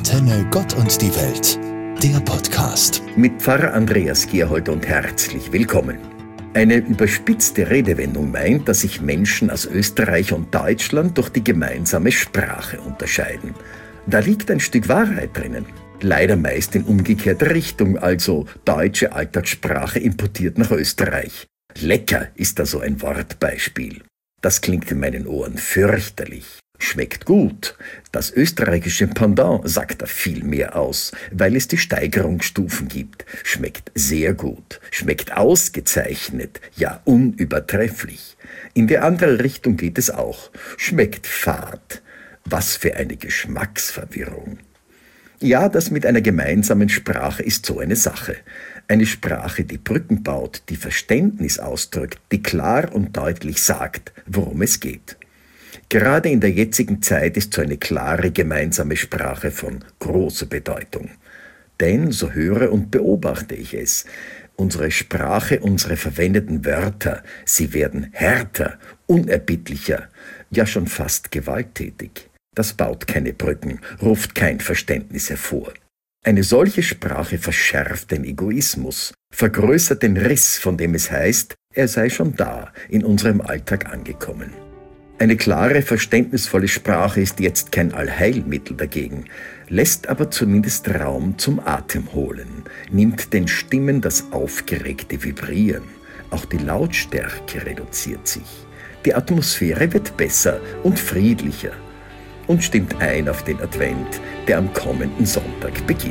Antenne Gott und die Welt, der Podcast. Mit Pfarrer Andreas Gerhold und herzlich willkommen. Eine überspitzte Redewendung meint, dass sich Menschen aus Österreich und Deutschland durch die gemeinsame Sprache unterscheiden. Da liegt ein Stück Wahrheit drinnen. Leider meist in umgekehrter Richtung, also deutsche Alltagssprache importiert nach Österreich. Lecker ist da so ein Wortbeispiel. Das klingt in meinen Ohren fürchterlich. Schmeckt gut. Das österreichische Pendant sagt da viel mehr aus, weil es die Steigerungsstufen gibt. Schmeckt sehr gut, schmeckt ausgezeichnet, ja unübertrefflich. In die andere Richtung geht es auch. Schmeckt fad. Was für eine Geschmacksverwirrung. Ja, das mit einer gemeinsamen Sprache ist so eine Sache. Eine Sprache, die Brücken baut, die Verständnis ausdrückt, die klar und deutlich sagt, worum es geht. Gerade in der jetzigen Zeit ist so eine klare gemeinsame Sprache von großer Bedeutung. Denn, so höre und beobachte ich es, unsere Sprache, unsere verwendeten Wörter, sie werden härter, unerbittlicher, ja schon fast gewalttätig. Das baut keine Brücken, ruft kein Verständnis hervor. Eine solche Sprache verschärft den Egoismus, vergrößert den Riss, von dem es heißt, er sei schon da, in unserem Alltag angekommen. Eine klare, verständnisvolle Sprache ist jetzt kein Allheilmittel dagegen, lässt aber zumindest Raum zum Atem holen, nimmt den Stimmen das aufgeregte Vibrieren. Auch die Lautstärke reduziert sich. Die Atmosphäre wird besser und friedlicher und stimmt ein auf den Advent, der am kommenden Sonntag beginnt.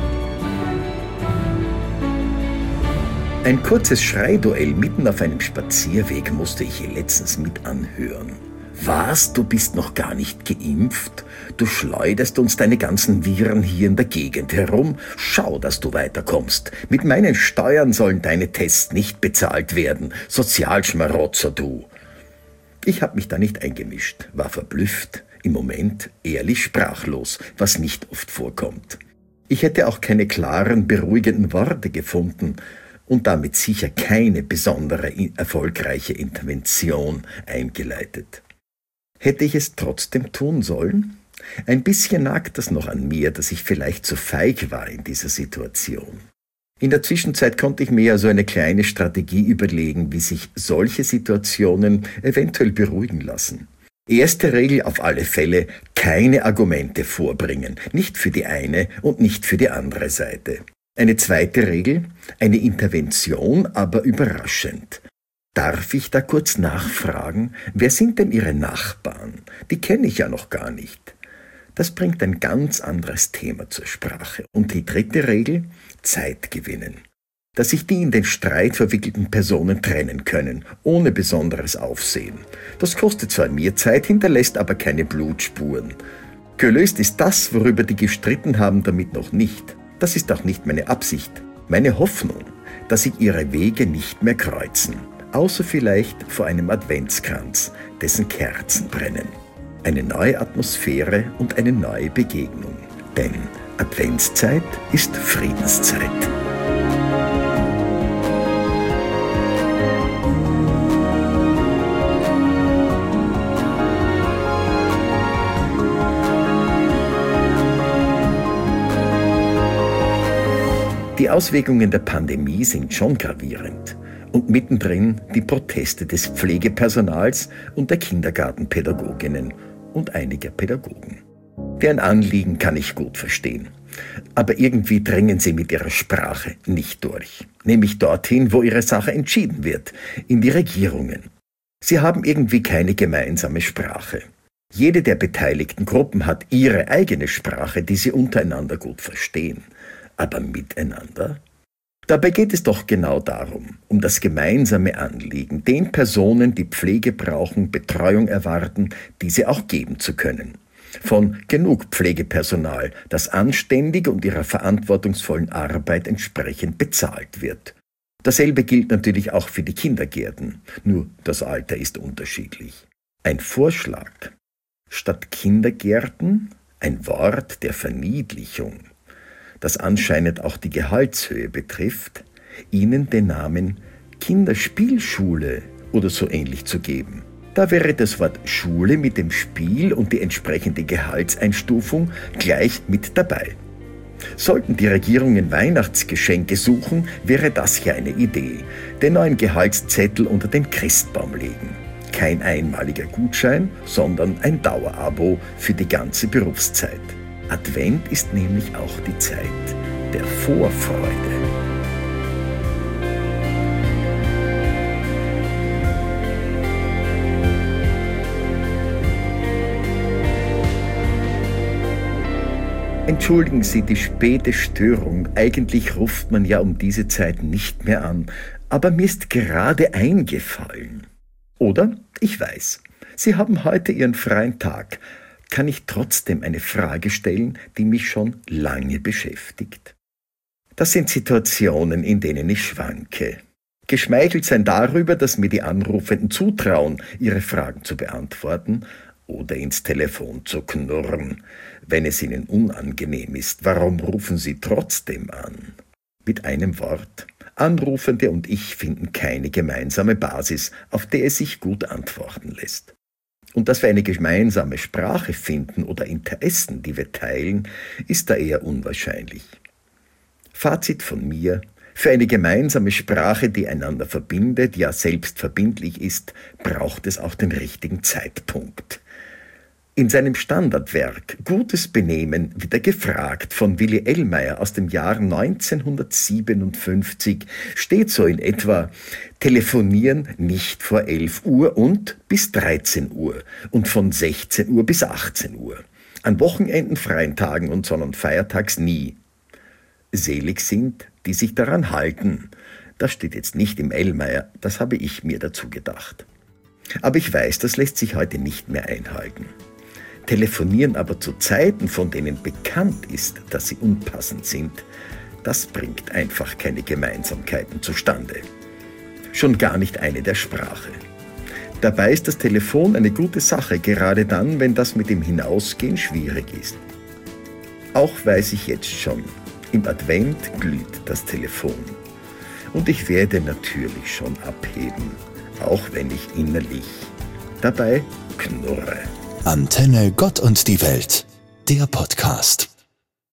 Ein kurzes Schreiduell mitten auf einem Spazierweg musste ich hier letztens mit anhören. Was, du bist noch gar nicht geimpft? Du schleuderst uns deine ganzen Viren hier in der Gegend herum. Schau, dass du weiterkommst. Mit meinen Steuern sollen deine Tests nicht bezahlt werden. Sozialschmarotzer, du. Ich habe mich da nicht eingemischt, war verblüfft, im Moment ehrlich sprachlos, was nicht oft vorkommt. Ich hätte auch keine klaren, beruhigenden Worte gefunden und damit sicher keine besondere, erfolgreiche Intervention eingeleitet. Hätte ich es trotzdem tun sollen? Ein bisschen nagt das noch an mir, dass ich vielleicht zu feig war in dieser Situation. In der Zwischenzeit konnte ich mir ja so eine kleine Strategie überlegen, wie sich solche Situationen eventuell beruhigen lassen. Erste Regel auf alle Fälle, keine Argumente vorbringen, nicht für die eine und nicht für die andere Seite. Eine zweite Regel, eine Intervention, aber überraschend. Darf ich da kurz nachfragen, wer sind denn Ihre Nachbarn? Die kenne ich ja noch gar nicht. Das bringt ein ganz anderes Thema zur Sprache. Und die dritte Regel, Zeit gewinnen. Dass sich die in den Streit verwickelten Personen trennen können, ohne besonderes Aufsehen. Das kostet zwar mir Zeit, hinterlässt aber keine Blutspuren. Gelöst ist das, worüber die gestritten haben, damit noch nicht. Das ist auch nicht meine Absicht. Meine Hoffnung, dass sich ihre Wege nicht mehr kreuzen. Außer vielleicht vor einem Adventskranz, dessen Kerzen brennen. Eine neue Atmosphäre und eine neue Begegnung. Denn Adventszeit ist Friedenszeit. Die Auswirkungen der Pandemie sind schon gravierend. Und mittendrin die Proteste des Pflegepersonals und der Kindergartenpädagoginnen und einiger Pädagogen. Deren Anliegen kann ich gut verstehen. Aber irgendwie dringen sie mit ihrer Sprache nicht durch. Nämlich dorthin, wo ihre Sache entschieden wird, in die Regierungen. Sie haben irgendwie keine gemeinsame Sprache. Jede der beteiligten Gruppen hat ihre eigene Sprache, die sie untereinander gut verstehen. Aber miteinander? Dabei geht es doch genau darum, um das gemeinsame Anliegen, den Personen, die Pflege brauchen, Betreuung erwarten, diese auch geben zu können. Von genug Pflegepersonal, das anständig und ihrer verantwortungsvollen Arbeit entsprechend bezahlt wird. Dasselbe gilt natürlich auch für die Kindergärten, nur das Alter ist unterschiedlich. Ein Vorschlag: Statt Kindergärten ein Wort der Verniedlichung, das anscheinend auch die Gehaltshöhe betrifft, ihnen den Namen Kinderspielschule oder so ähnlich zu geben. Da wäre das Wort Schule mit dem Spiel und die entsprechende Gehaltseinstufung gleich mit dabei. Sollten die Regierungen Weihnachtsgeschenke suchen, wäre das ja eine Idee. Den neuen Gehaltszettel unter den Christbaum legen. Kein einmaliger Gutschein, sondern ein Dauerabo für die ganze Berufszeit. Advent ist nämlich auch die Zeit der Vorfreude. Entschuldigen Sie die späte Störung. Eigentlich ruft man ja um diese Zeit nicht mehr an. Aber mir ist gerade eingefallen. Oder? Ich weiß. Sie haben heute Ihren freien Tag. Kann ich trotzdem eine Frage stellen, die mich schon lange beschäftigt? Das sind Situationen, in denen ich schwanke. Geschmeichelt sein darüber, dass mir die Anrufenden zutrauen, ihre Fragen zu beantworten, oder ins Telefon zu knurren. Wenn es Ihnen unangenehm ist, warum rufen Sie trotzdem an? Mit einem Wort: Anrufende und ich finden keine gemeinsame Basis, auf der es sich gut antworten lässt. Und dass wir eine gemeinsame Sprache finden oder Interessen, die wir teilen, ist da eher unwahrscheinlich. Fazit von mir: Für eine gemeinsame Sprache, die einander verbindet, ja selbstverbindlich ist, braucht es auch den richtigen Zeitpunkt. In seinem Standardwerk Gutes Benehmen wird er gefragt von Willy Ellmayr aus dem Jahr 1957 steht so in etwa: Telefonieren nicht vor 11 Uhr und bis 13 Uhr und von 16 Uhr bis 18 Uhr. An Wochenenden, freien Tagen und Sonn- und Feiertags nie. Selig sind, die sich daran halten. Das steht jetzt nicht im Ellmayr, das habe ich mir dazu gedacht. Aber ich weiß, das lässt sich heute nicht mehr einhalten. Telefonieren aber zu Zeiten, von denen bekannt ist, dass sie unpassend sind, das bringt einfach keine Gemeinsamkeiten zustande. Schon gar nicht eine der Sprache. Dabei ist das Telefon eine gute Sache, gerade dann, wenn das mit dem Hinausgehen schwierig ist. Auch weiß ich jetzt schon, im Advent glüht das Telefon. Und ich werde natürlich schon abheben, auch wenn ich innerlich dabei knurre. Antenne Gott und die Welt, der Podcast.